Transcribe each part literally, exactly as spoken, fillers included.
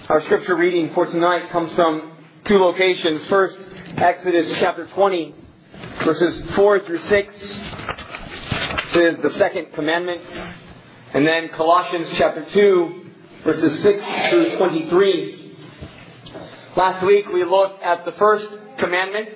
Our scripture reading for tonight comes from two locations. First, Exodus chapter twenty, verses four through six. This is the second commandment. And then Colossians chapter two, verses six through twenty-three. Last week we looked at the first commandment.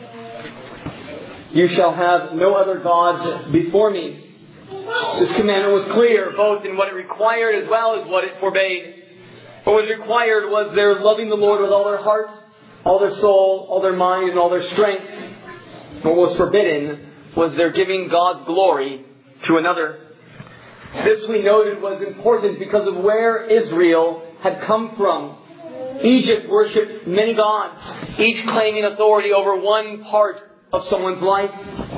You shall have no other gods before me. This commandment was clear, both in what it required as well as what it forbade. What was required was their loving the Lord with all their heart, all their soul, all their mind, and all their strength. What was forbidden was their giving God's glory to another. This, we noted, was important because of where Israel had come from. Egypt worshipped many gods, each claiming authority over one part of someone's life.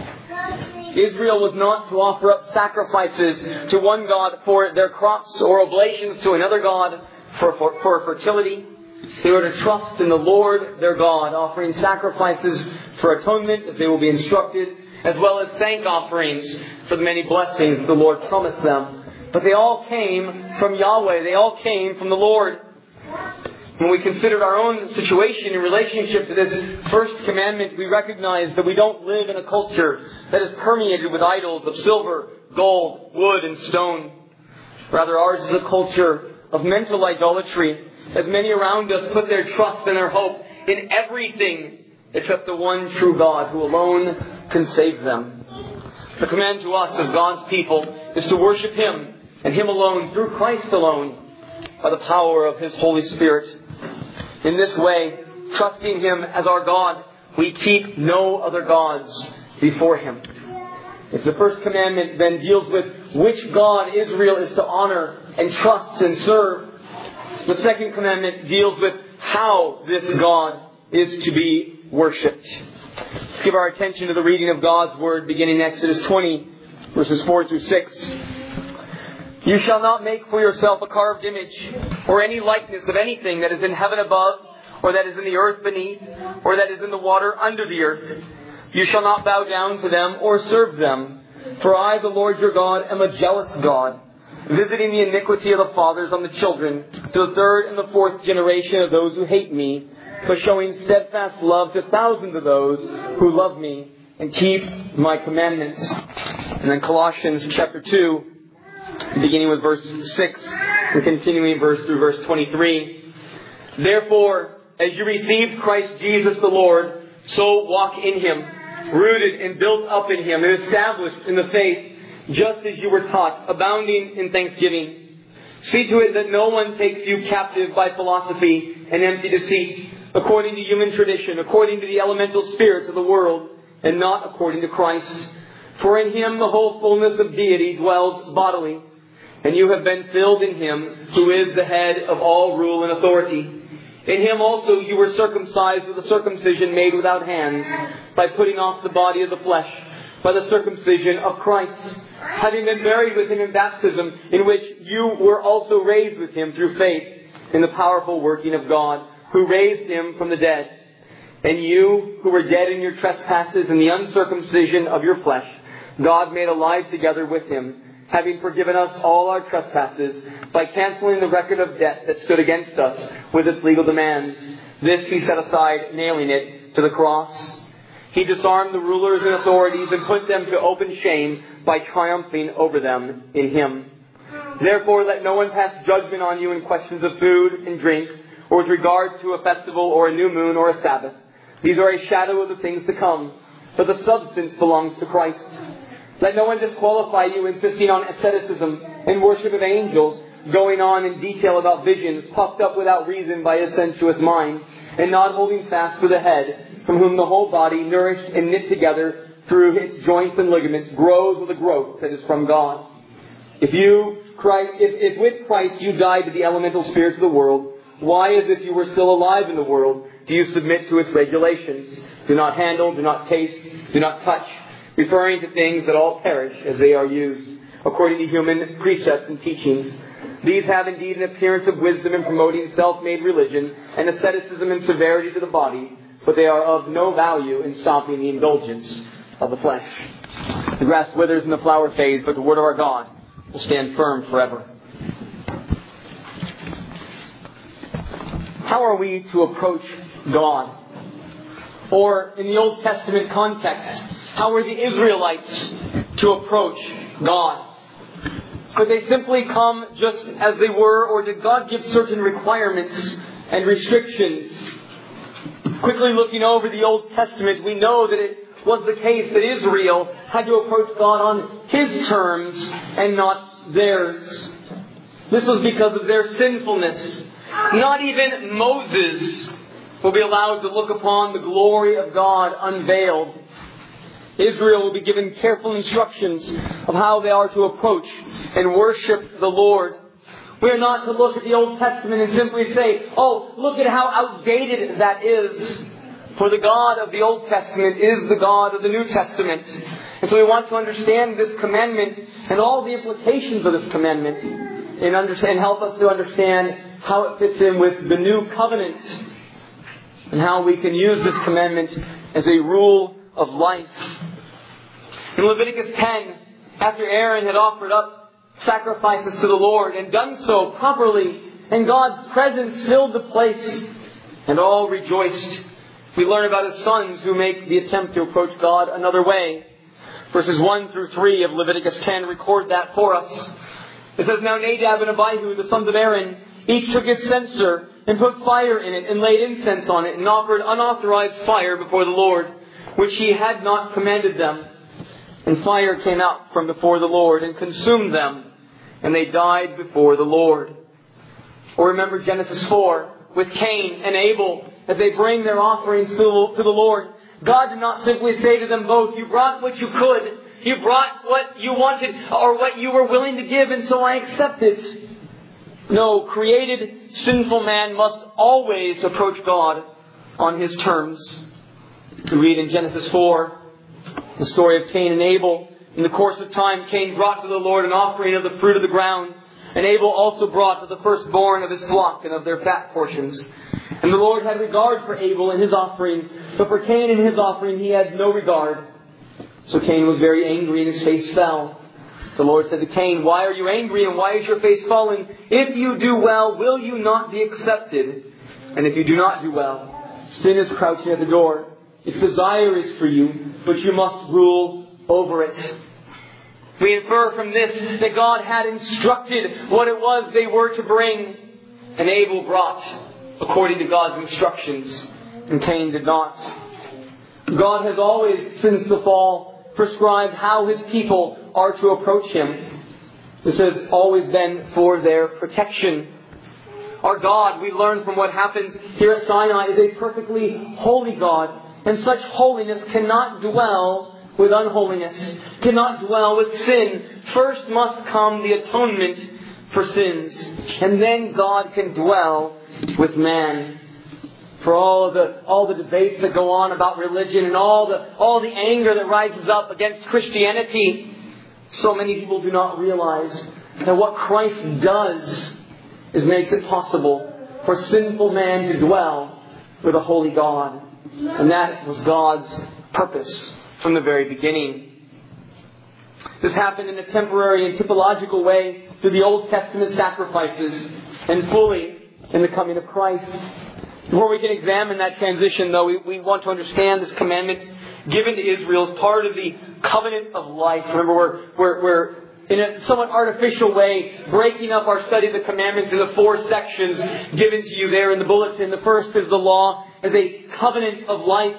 Israel was not to offer up sacrifices to one god for their crops or oblations to another god for, for, for fertility. They were to trust in the Lord their God, offering sacrifices for atonement as they will be instructed, as well as thank offerings for the many blessings that the Lord promised them. But they all came from Yahweh. They all came from the Lord. When we considered our own situation in relationship to this first commandment, we recognize that we don't live in a culture that is permeated with idols of silver, gold, wood, and stone. Rather, ours is a culture of mental idolatry, as many around us put their trust and their hope in everything except the one true God who alone can save them. The command to us as God's people is to worship Him and Him alone, through Christ alone, by the power of His Holy Spirit. In this way, trusting Him as our God, we keep no other gods before Him. If the first commandment then deals with which God Israel is to honor and trust and serve, the second commandment deals with how this God is to be worshipped. Let's give our attention to the reading of God's Word, beginning in Exodus twenty, verses four through six. You shall not make for yourself a carved image, or any likeness of anything that is in heaven above, or that is in the earth beneath, or that is in the water under the earth. You shall not bow down to them or serve them. For I, the Lord your God, am a jealous God, visiting the iniquity of the fathers on the children, to the third and the fourth generation of those who hate me, but showing steadfast love to thousands of those who love me and keep my commandments. And then Colossians chapter two, beginning with verse six and continuing verse through verse twenty-three. Therefore, as you received Christ Jesus the Lord, so walk in Him, rooted and built up in Him and established in the faith, just as you were taught, abounding in thanksgiving. See to it that no one takes you captive by philosophy and empty deceit, according to human tradition, according to the elemental spirits of the world, and not according to Christ. For in Him the whole fullness of deity dwells bodily, and you have been filled in Him, who is the head of all rule and authority. In Him also you were circumcised with a circumcision made without hands, by putting off the body of the flesh, by the circumcision of Christ, having been buried with Him in baptism, in which you were also raised with Him through faith in the powerful working of God, who raised Him from the dead. And you, who were dead in your trespasses and the uncircumcision of your flesh, God made alive together with Him, having forgiven us all our trespasses, by canceling the record of debt that stood against us with its legal demands. This He set aside, nailing it to the cross. He disarmed the rulers and authorities and put them to open shame by triumphing over them in Him. Therefore, let no one pass judgment on you in questions of food and drink, or with regard to a festival or a new moon or a Sabbath. These are a shadow of the things to come, but the substance belongs to Christ. Let no one disqualify you, insisting on asceticism and worship of angels, going on in detail about visions, puffed up without reason by a sensuous mind, and not holding fast to the head, from whom the whole body, nourished and knit together through its joints and ligaments, grows with a growth that is from God. If you, Christ, if, if with Christ you died to the elemental spirits of the world, why, as if you were still alive in the world, do you submit to its regulations? Do not handle, do not taste, do not touch, referring to things that all perish as they are used, according to human precepts and teachings. These have indeed an appearance of wisdom in promoting self-made religion and asceticism and severity to the body, but they are of no value in stopping the indulgence of the flesh. The grass withers and the flower fades, but the word of our God will stand firm forever. how are we to approach God? Or, in the Old Testament context, how were the Israelites to approach God? Could they simply come just as they were, or did God give certain requirements and restrictions? Quickly looking over the Old Testament, we know that it was the case that Israel had to approach God on His terms and not theirs. This was because of their sinfulness. Not even Moses will be allowed to look upon the glory of God unveiled. Israel will be given careful instructions of how they are to approach and worship the Lord. We are not to look at the Old Testament and simply say, oh, look at how outdated that is. For the God of the Old Testament is the God of the New Testament. And so we want to understand this commandment and all the implications of this commandment and understand, help us to understand how it fits in with the New Covenant and how we can use this commandment as a rule of life. In Leviticus ten, after Aaron had offered up sacrifices to the Lord and done so properly, and God's presence filled the place, and all rejoiced, we learn about his sons who make the attempt to approach God another way. Verses one through three of Leviticus ten record that for us. It says, Now Nadab and Abihu, the sons of Aaron, each took his censer and put fire in it and laid incense on it and offered unauthorized fire before the Lord, which he had not commanded them. And fire came out from before the Lord and consumed them, and they died before the Lord. Or remember Genesis four with Cain and Abel as they bring their offerings to the Lord. God did not simply say to them both, you brought what you could, you brought what you wanted or what you were willing to give, and so I accept it. No, created sinful man must always approach God on his terms. We read in Genesis four the story of Cain and Abel. In the course of time, Cain brought to the Lord an offering of the fruit of the ground, and Abel also brought to the firstborn of his flock and of their fat portions. And the Lord had regard for Abel and his offering, but for Cain and his offering he had no regard. So Cain was very angry and his face fell. The Lord said to Cain, Why are you angry and why is your face falling? If you do well, will you not be accepted? And if you do not do well, sin is crouching at the door. Its desire is for you, but you must rule over it. We infer from this that God had instructed what it was they were to bring. And Abel brought according to God's instructions, and Cain did not. God has always, since the fall, prescribed how His people are to approach Him. This has always been for their protection. Our God, we learn from what happens here at Sinai, is a perfectly holy God. And such holiness cannot dwell with unholiness, cannot dwell with sin. First must come the atonement for sins. And then God can dwell with man. For all the all the debates that go on about religion and all the all the anger that rises up against Christianity, so many people do not realize that what Christ does is makes it possible for sinful man to dwell with a holy God. And that was God's purpose from the very beginning. This happened in a temporary and typological way through the Old Testament sacrifices and fully in the coming of Christ. Before we can examine that transition, though, we, we want to understand this commandment given to Israel as part of the covenant of life. Remember, we're, we're, we're in a somewhat artificial way breaking up our study of the commandments into four sections given to you there in the bulletin. The first is the law as a covenant of life.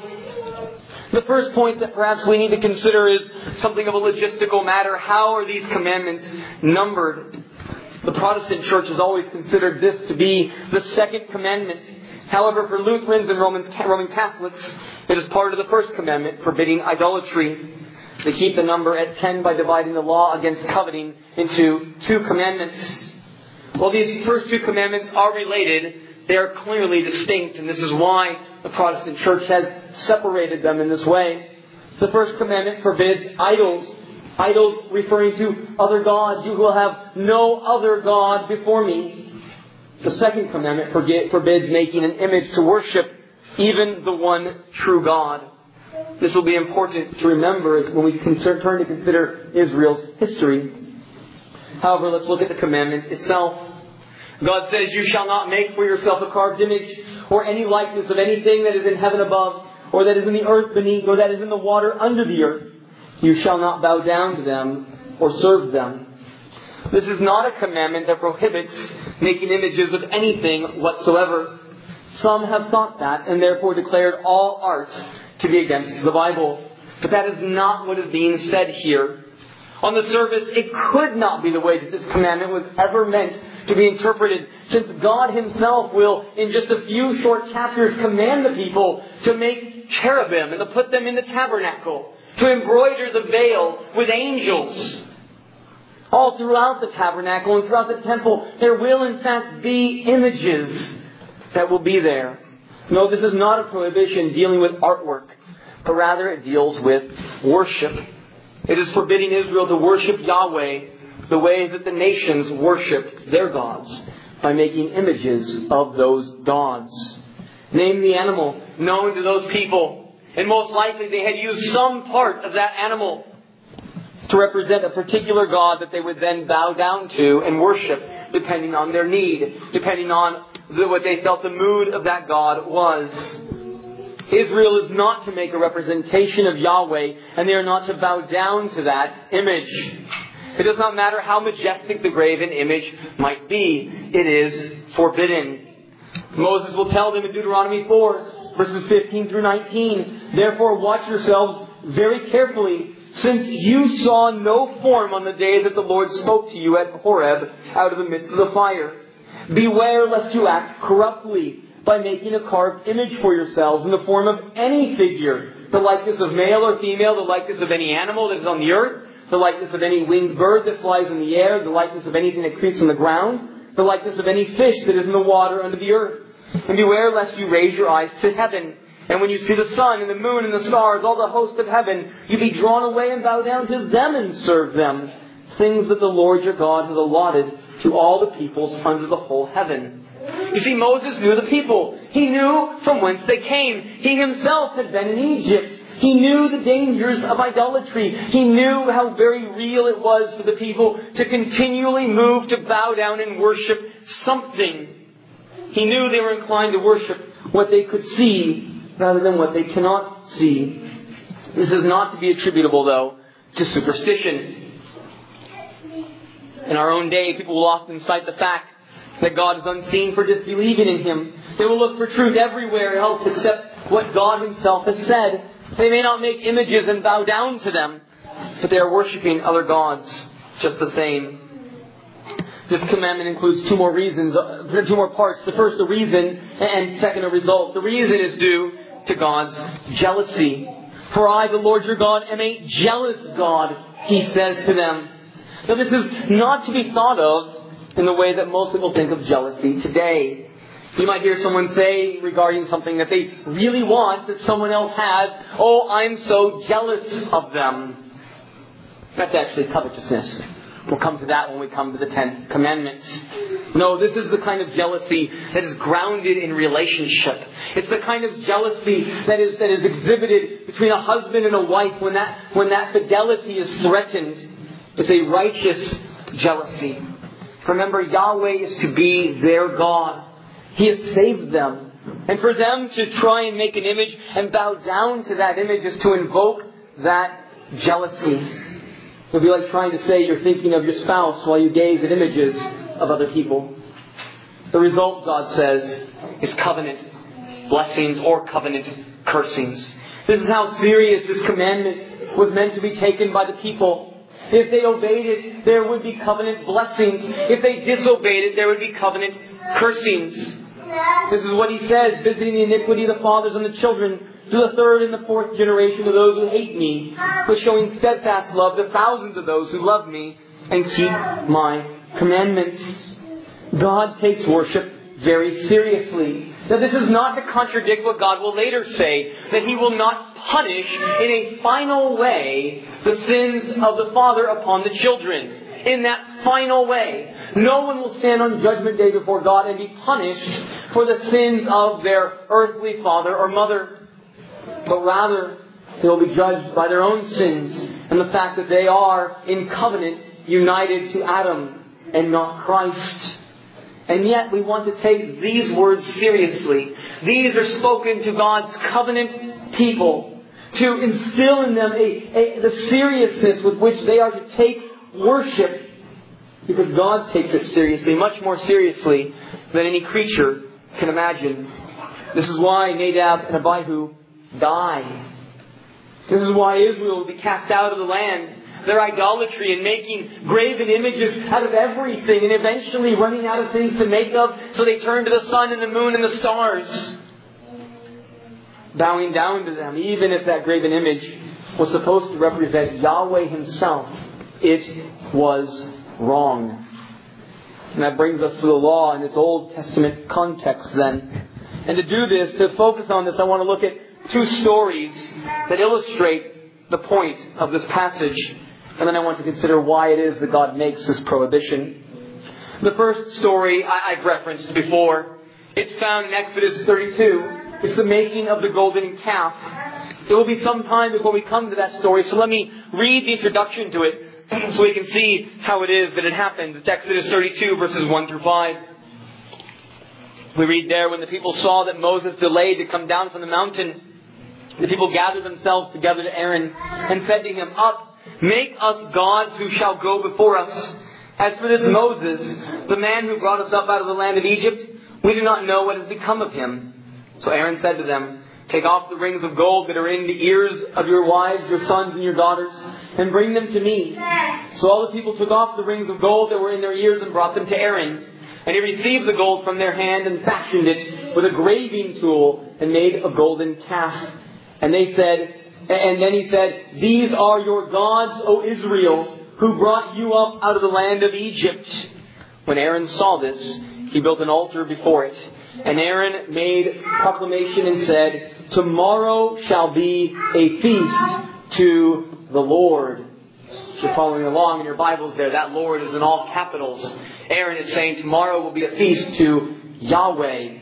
The first point that perhaps we need to consider is something of a logistical matter. How are these commandments numbered? The Protestant Church has always considered this to be the second commandment. However, for Lutherans and Roman, Roman Catholics, it is part of the first commandment, forbidding idolatry. They keep the number at ten by dividing the law against coveting into two commandments. While these first two commandments are related, they are clearly distinct, and this is why the Protestant Church has separated them in this way. The first commandment forbids idols. Idols referring to other gods. You will have no other God before me. The second commandment forbids making an image to worship even the one true God. This will be important to remember when we turn to consider Israel's history. However, let's look at the commandment itself. God says, "You shall not make for yourself a carved image or any likeness of anything that is in heaven above, or that is in the earth beneath, or that is in the water under the earth. You shall not bow down to them or serve them." This is not a commandment that prohibits making images of anything whatsoever. Some have thought that and therefore declared all art to be against the Bible. But that is not what is being said here. On the surface, it could not be the way that this commandment was ever meant to be interpreted, since God Himself will, in just a few short chapters, command the people to make cherubim and to put them in the tabernacle, to embroider the veil with angels. All throughout the tabernacle and throughout the temple, there will in fact be images that will be there. No, this is not a prohibition dealing with artwork, but rather it deals with worship. It is forbidding Israel to worship Yahweh the way that the nations worshipped their gods, by making images of those gods. Name the animal known to those people, and most likely they had used some part of that animal to represent a particular god that they would then bow down to and worship, depending on their need, depending on the, what they felt the mood of that god was. Israel is not to make a representation of Yahweh, and they are not to bow down to that image. It does not matter how majestic the graven image might be. It is forbidden. Moses will tell them in Deuteronomy four, verses fifteen through nineteen, "Therefore watch yourselves very carefully, since you saw no form on the day that the Lord spoke to you at Horeb out of the midst of the fire. Beware lest you act corruptly by making a carved image for yourselves in the form of any figure, the likeness of male or female, the likeness of any animal that is on the earth, the likeness of any winged bird that flies in the air, the likeness of anything that creeps on the ground, the likeness of any fish that is in the water under the earth. And beware lest you raise your eyes to heaven, and when you see the sun and the moon and the stars, all the host of heaven, you be drawn away and bow down to them and serve them, things that the Lord your God has allotted to all the peoples under the whole heaven." You see, Moses knew the people. He knew from whence they came. He himself had been in Egypt. He knew the dangers of idolatry. He knew how very real it was for the people to continually move to bow down and worship something. He knew they were inclined to worship what they could see rather than what they cannot see. This is not to be attributable, though, to superstition. In our own day, people will often cite the fact that God is unseen for disbelieving in Him. They will look for truth everywhere else except what God Himself has said. They may not make images and bow down to them, but they are worshipping other gods just the same. This commandment includes two more reasons, uh, two more parts. The first, the reason, and second, a result. The reason is due to God's jealousy. "For I, the Lord your God, am a jealous God," He says to them. Now, this is not to be thought of in the way that most people think of jealousy today. You might hear someone say regarding something that they really want that someone else has, "Oh, I'm so jealous of them." That's actually covetousness. We'll come to that when we come to the Ten Commandments. No, this is the kind of jealousy that is grounded in relationship. It's the kind of jealousy that is that is exhibited between a husband and a wife when that when that fidelity is threatened. It's a righteous jealousy. Remember, Yahweh is to be their God. He has saved them. And for them to try and make an image and bow down to that image is to invoke that jealousy. It would be like trying to say you're thinking of your spouse while you gaze at images of other people. The result, God says, is covenant blessings or covenant cursings. This is how serious this commandment was meant to be taken by the people. If they obeyed it, there would be covenant blessings. If they disobeyed it, there would be covenant cursings. This is what He says, "Visiting the iniquity of the fathers on the children, to the third and the fourth generation of those who hate me, but showing steadfast love to thousands of those who love me and keep my commandments." God takes worship very seriously. Now, this is not to contradict what God will later say, that He will not punish in a final way the sins of the father upon the children. In that final way. No one will stand on Judgment Day before God and be punished for the sins of their earthly father or mother. But rather, they will be judged by their own sins and the fact that they are in covenant united to Adam and not Christ. And yet we want to take these words seriously. These are spoken to God's covenant people to instill in them a, a, the seriousness with which they are to take worship, because God takes it seriously, much more seriously than any creature can imagine. This is why Nadab and Abihu die. This is why Israel will be cast out of the land. Their idolatry and making graven images out of everything and eventually running out of things to make of, so they turn to the sun and the moon and the stars, bowing down to them. Even if that graven image was supposed to represent Yahweh Himself, it was wrong. And that brings us to the law in its Old Testament context then. And to do this, to focus on this, I want to look at two stories that illustrate the point of this passage. And then I want to consider why it is that God makes this prohibition. The first story I, I've referenced before. It's found in Exodus thirty-two. It's the making of the golden calf. It will be some time before we come to that story, so let me read the introduction to it so we can see how it is that it happens. It's Exodus thirty-two, verses one through five. We read there, when the people saw that Moses delayed to come down from the mountain, the people gathered themselves together to Aaron and said to him, "Up, make us gods who shall go before us. As for this Moses, the man who brought us up out of the land of Egypt, we do not know what has become of him." So Aaron said to them, "Take off the rings of gold that are in the ears of your wives, your sons, and your daughters, and bring them to me." So all the people took off the rings of gold that were in their ears and brought them to Aaron. And he received the gold from their hand and fashioned it with a graving tool and made a golden calf. And they said, and then he said, "These are your gods, O Israel, who brought you up out of the land of Egypt." When Aaron saw this, he built an altar before it. And Aaron made proclamation and said, "Tomorrow shall be a feast to the Lord." If you're following along in your Bibles there, that Lord is in all capitals. Aaron is saying tomorrow will be a feast to Yahweh.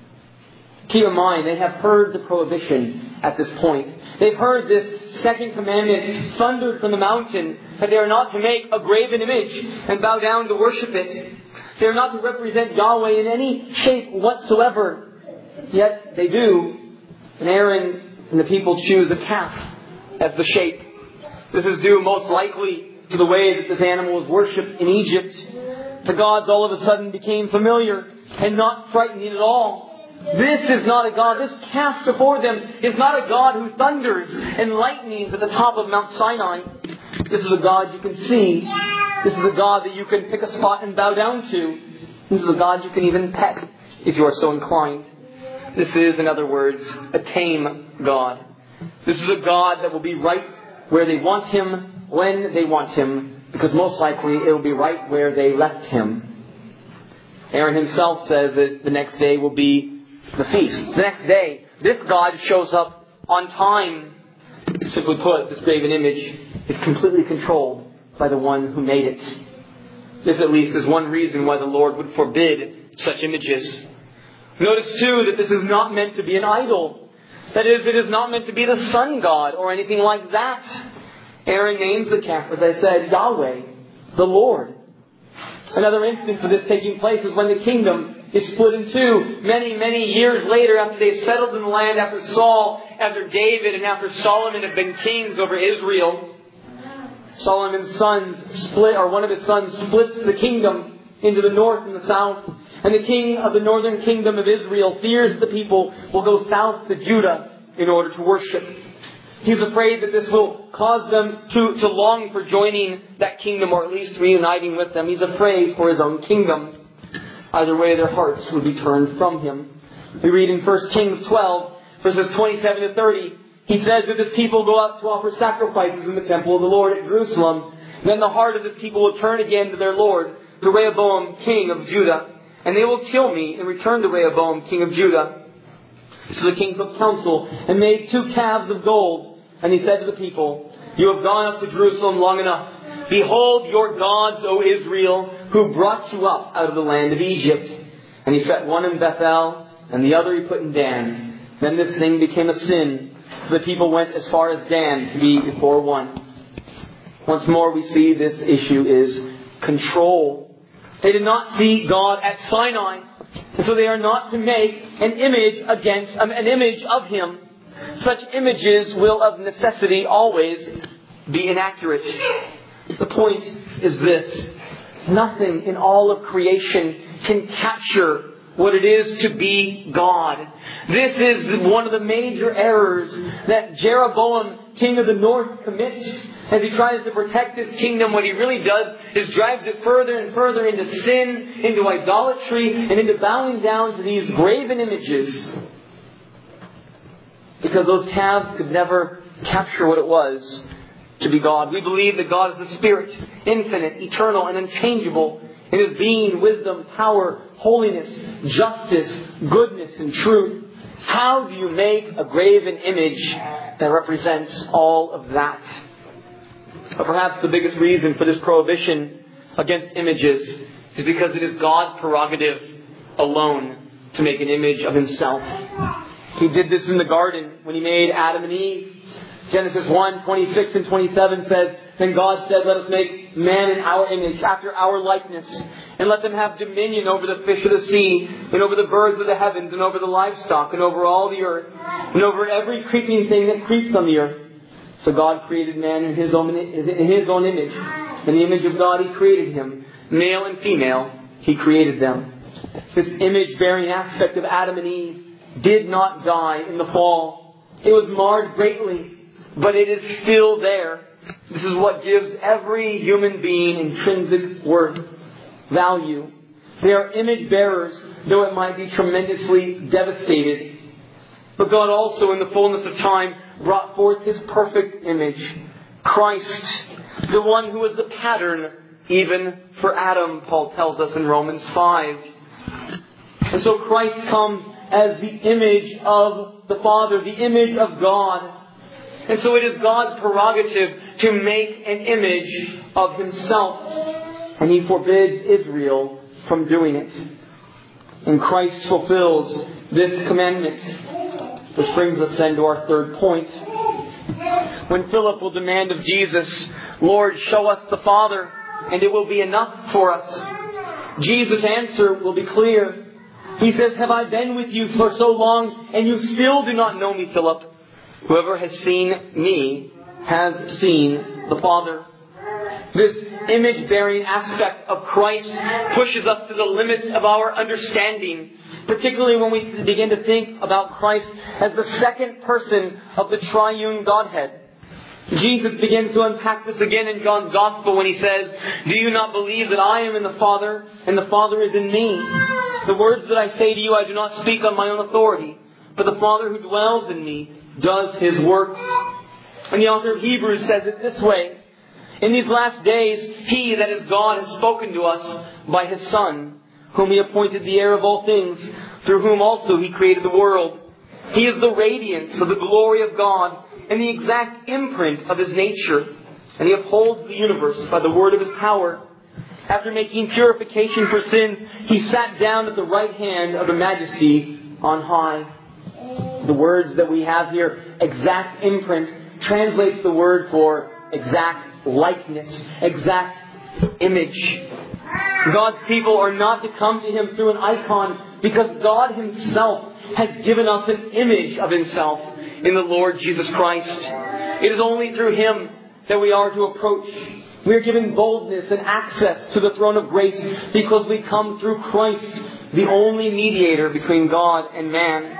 Keep in mind, they have heard the prohibition at this point. They've heard this second commandment thundered from the mountain, that they are not to make a graven image and bow down to worship it. They are not to represent Yahweh in any shape whatsoever. Yet they do. And Aaron and the people choose a calf as the shape. This is due most likely to the way that this animal was worshipped in Egypt. The gods all of a sudden became familiar and not frightening at all. This is not a God. This calf before them is not a God who thunders and lightnings at the top of Mount Sinai. This is a God you can see. This is a God that you can pick a spot and bow down to. This is a God you can even pet if you are so inclined. This is, in other words, a tame God. This is a God that will be right where they want Him, when they want Him, because most likely it will be right where they left Him. Aaron himself says that the next day will be the feast. The next day, this God shows up on time. Simply put, this graven image is completely controlled by the one who made it. This at least is one reason why the Lord would forbid such images. Notice too that this is not meant to be an idol. That is, it is not meant to be the sun god or anything like that. Aaron names the calf, as I said, Yahweh, the Lord. Another instance of this taking place is when the kingdom is split in two. Many, many years later, after they settled in the land, after Saul, after David, and after Solomon had been kings over Israel, Solomon's sons split, or one of his sons splits the kingdom into the north and the south. And the king of the northern kingdom of Israel fears the people will go south to Judah in order to worship. He's afraid that this will cause them to, to long for joining that kingdom, or at least reuniting with them. He's afraid for his own kingdom. Either way, their hearts would be turned from him. We read in First Kings twelve, verses twenty-seven to thirty, he says that this people go up to offer sacrifices in the temple of the Lord at Jerusalem. Then the heart of this people will turn again to their Lord, to Rehoboam, king of Judah. And they will kill me and return to Rehoboam, king of Judah. So the king took counsel and made two calves of gold. And he said to the people, "You have gone up to Jerusalem long enough. Behold your gods, O Israel, who brought you up out of the land of Egypt." And he set one in Bethel, and the other he put in Dan. Then this thing became a sin. So the people went as far as Dan to be before one. Once more we see this issue is control. They did not see God at Sinai. And so they are not to make an image against um, an image of Him. Such images will of necessity always be inaccurate. The point is this. Nothing in all of creation can capture what it is to be God. This is one of the major errors that Jeroboam, king of the north, commits as he tries to protect his kingdom. What he really does is drives it further and further into sin, into idolatry, and into bowing down to these graven images. Because those calves could never capture what it was to be God. We believe that God is the Spirit, infinite, eternal, and unchangeable in His being, wisdom, power, holiness, justice, goodness, and truth. How do you make a graven image that represents all of that? But perhaps the biggest reason for this prohibition against images is because it is God's prerogative alone to make an image of Himself. He did this in the garden when He made Adam and Eve. Genesis one, twenty-six and twenty-seven says, Then God said, Let us make man in our image, after our likeness, and let them have dominion over the fish of the sea, and over the birds of the heavens, and over the livestock, and over all the earth, and over every creeping thing that creeps on the earth. So God created man in His own, in His own image. In the image of God He created him. Male and female, He created them. This image-bearing aspect of Adam and Eve did not die in the fall. It was marred greatly, but it is still there. This is what gives every human being intrinsic worth, value. They are image bearers, though it might be tremendously devastated. But God also, in the fullness of time, brought forth His perfect image, Christ, the one who was the pattern even for Adam, Paul tells us in Romans five. And so Christ comes as the image of the Father, the image of God. And so it is God's prerogative to make an image of Himself. And He forbids Israel from doing it. And Christ fulfills this commandment. Which brings us then to our third point. When Philip will demand of Jesus, Lord, show us the Father, and it will be enough for us. Jesus' answer will be clear. He says, Have I been with you for so long, and you still do not know me, Philip? Whoever has seen me has seen the Father. This image-bearing aspect of Christ pushes us to the limits of our understanding, particularly when we begin to think about Christ as the second person of the triune Godhead. Jesus begins to unpack this again in John's Gospel when He says, Do you not believe that I am in the Father, and the Father is in me? The words that I say to you I do not speak on my own authority, but the Father who dwells in me does His works. And the author of Hebrews says it this way, In these last days, He, that is God, has spoken to us by His Son, whom He appointed the heir of all things, through whom also He created the world. He is the radiance of the glory of God, and the exact imprint of His nature. And He upholds the universe by the word of His power. After making purification for sins, He sat down at the right hand of the Majesty on high. The words that we have here, exact imprint, translates the word for exact likeness, exact image. God's people are not to come to Him through an icon, because God Himself has given us an image of Himself in the Lord Jesus Christ. It is only through Him that we are to approach. We are given boldness and access to the throne of grace because we come through Christ, the only mediator between God and man.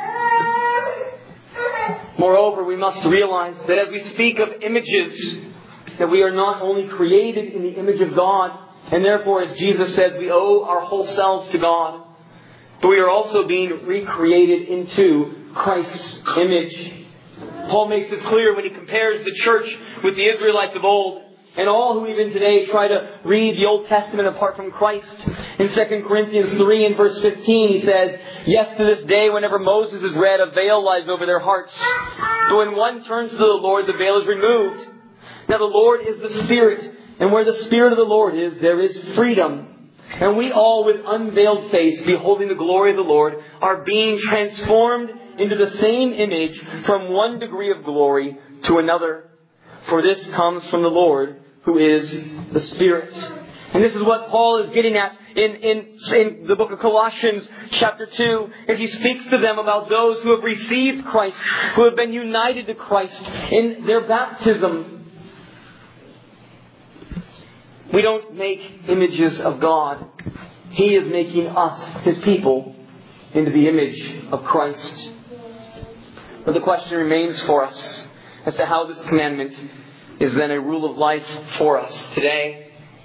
Moreover, we must realize that as we speak of images, that we are not only created in the image of God, and therefore, as Jesus says, we owe our whole selves to God, but we are also being recreated into Christ's image. Paul makes this clear when he compares the church with the Israelites of old and all who even today try to read the Old Testament apart from Christ. In Second Corinthians three and verse fifteen, he says, Yes, to this day, whenever Moses is read, a veil lies over their hearts. So when one turns to the Lord, the veil is removed. Now the Lord is the Spirit, and where the Spirit of the Lord is, there is freedom. And we all, with unveiled face, beholding the glory of the Lord, are being transformed into the same image from one degree of glory to another. For this comes from the Lord, who is the Spirit. And this is what Paul is getting at in, in, in the book of Colossians chapter two, as he speaks to them about those who have received Christ, who have been united to Christ in their baptism. We don't make images of God. He is making us, His people, into the image of Christ. But the question remains for us as to how this commandment is then a rule of life for us today.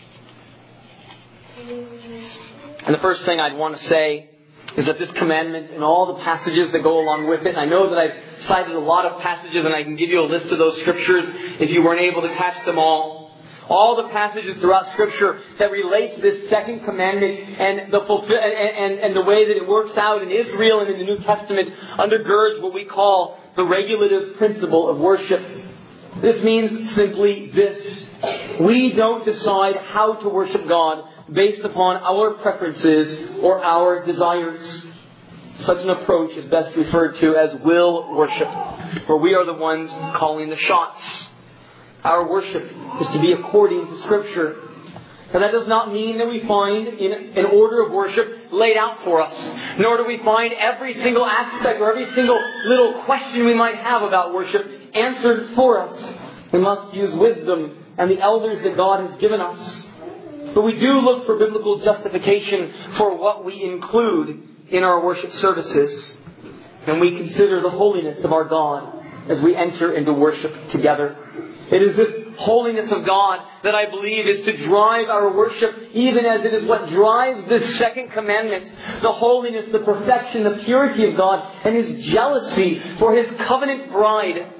And the first thing I'd want to say is that this commandment and all the passages that go along with it, and I know that I've cited a lot of passages and I can give you a list of those scriptures if you weren't able to catch them all. All the passages throughout Scripture that relate to this second commandment and the fulfill, and, and, and the way that it works out in Israel and in the New Testament undergirds what we call the regulative principle of worship. This means simply this. We don't decide how to worship God based upon our preferences or our desires. Such an approach is best referred to as will worship, where we are the ones calling the shots. Our worship is to be according to Scripture. And that does not mean that we find in an order of worship laid out for us. Nor do we find every single aspect or every single little question we might have about worship answered for us. We must use wisdom and the elders that God has given us. But we do look for biblical justification for what we include in our worship services. And we consider the holiness of our God as we enter into worship together. It is this holiness of God that I believe is to drive our worship, even as it is what drives this second commandment. The holiness, the perfection, the purity of God, and His jealousy for His covenant bride.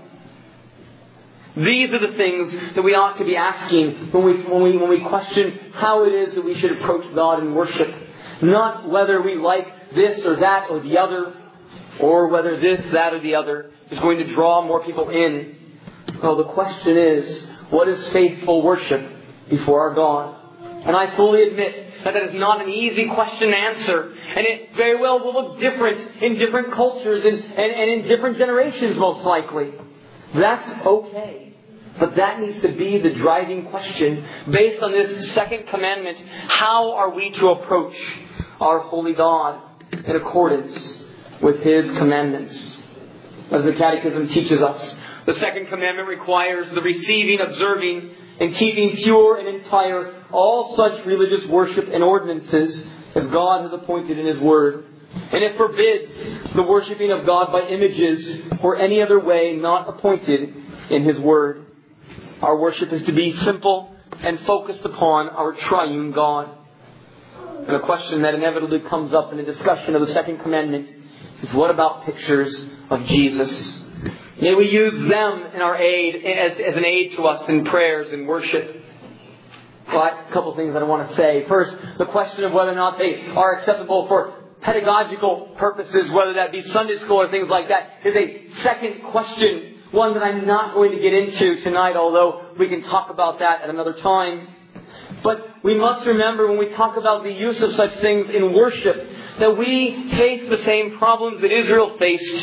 These are the things that we ought to be asking when we, when we, when we question how it is that we should approach God in worship. Not whether we like this or that or the other, or whether this, that, or the other is going to draw more people in. Well, the question is, what is faithful worship before our God? And I fully admit that that is not an easy question to answer. And it very well will look different in different cultures and, and, and in different generations, most likely. That's okay. But that needs to be the driving question. Based on this second commandment, how are we to approach our holy God in accordance with His commandments? As the Catechism teaches us, the second commandment requires the receiving, observing, and keeping pure and entire all such religious worship and ordinances as God has appointed in His Word. And it forbids the worshipping of God by images or any other way not appointed in His Word. Our worship is to be simple and focused upon our triune God. And a question that inevitably comes up in the discussion of the second commandment is, what about pictures of Jesus? May we use them in our aid, as, as an aid to us in prayers and worship. Well, a couple of things that I want to say. First, the question of whether or not they are acceptable for pedagogical purposes, whether that be Sunday school or things like that, is a second question. One that I'm not going to get into tonight, although we can talk about that at another time. But we must remember when we talk about the use of such things in worship, that we face the same problems that Israel faced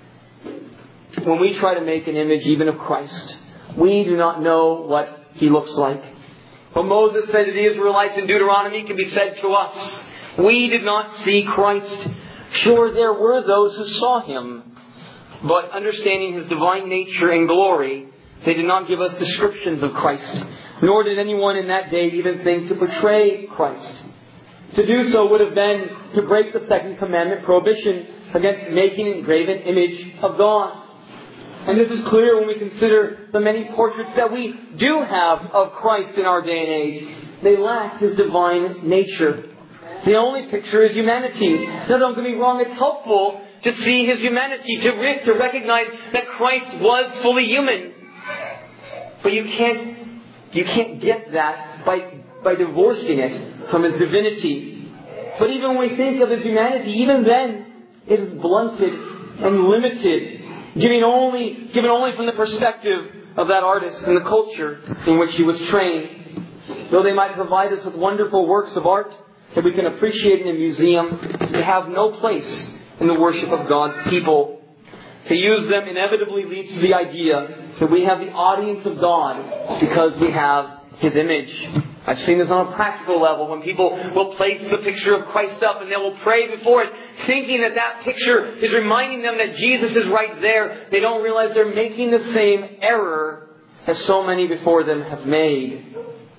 when we try to make an image even of Christ. We do not know what He looks like. What Moses said to the Israelites in Deuteronomy can be said to us. We did not see Christ. Sure, there were those who saw Him. But understanding His divine nature and glory, they did not give us descriptions of Christ. Nor did anyone in that day even think to portray Christ. To do so would have been to break the second commandment prohibition against making an engraven image of God. And this is clear when we consider the many portraits that we do have of Christ in our day and age. They lack His divine nature. The only picture is humanity. Now don't get me wrong, it's helpful to see His humanity, to, re- to recognize that Christ was fully human. But you can't, you can't get that by, by divorcing it from His divinity. But even when we think of His humanity, even then, it is blunted and limited, given only, given only from the perspective of that artist and the culture in which he was trained. Though they might provide us with wonderful works of art that we can appreciate in a museum, they have no place in the worship of God's people. To use them inevitably leads to the idea that we have the audience of God because we have His image. I've seen this on a practical level when people will place the picture of Christ up and they will pray before it, thinking that that picture is reminding them that Jesus is right there. They don't realize they're making the same error as so many before them have made.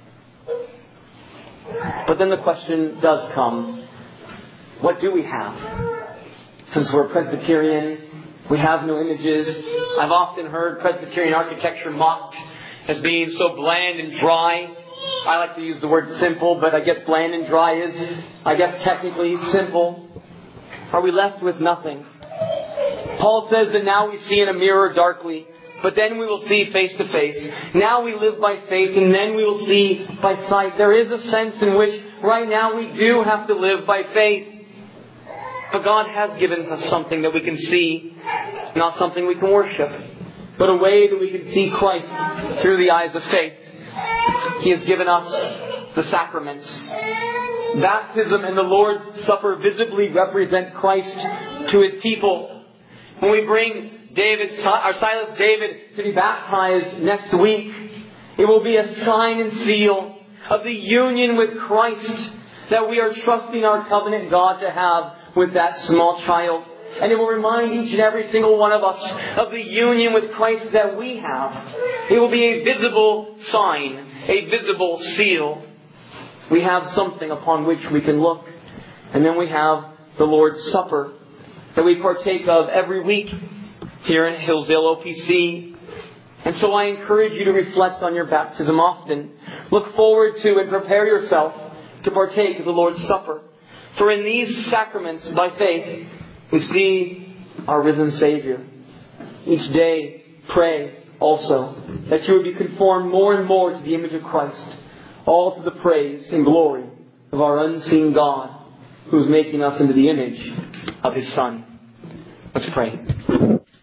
But then the question does come, what do we have? Since we're Presbyterian, we have no images. I've often heard Presbyterian architecture mocked as being so bland and dry. I like to use the word simple, but I guess bland and dry is, I guess technically simple. Are we left with nothing? Paul says that now we see in a mirror darkly, but then we will see face to face. Now we live by faith, and then we will see by sight. There is a sense in which right now we do have to live by faith. But God has given us something that we can see, not something we can worship, but a way that we can see Christ through the eyes of faith. He has given us the sacraments. Baptism and the Lord's Supper visibly represent Christ to His people. When we bring David, our Silas David, to be baptized next week, it will be a sign and seal of the union with Christ that we are trusting our covenant God to have with that small child. And it will remind each and every single one of us of the union with Christ that we have. It will be a visible sign, a visible seal. We have something upon which we can look. And then we have the Lord's Supper that we partake of every week here in Hillsdale O P C. And so I encourage you to reflect on your baptism often. Look forward to and prepare yourself to partake of the Lord's Supper. For in these sacraments, by faith, we see our risen Savior. Each day, pray also that you would be conformed more and more to the image of Christ, all to the praise and glory of our unseen God, who is making us into the image of His Son. Let's pray.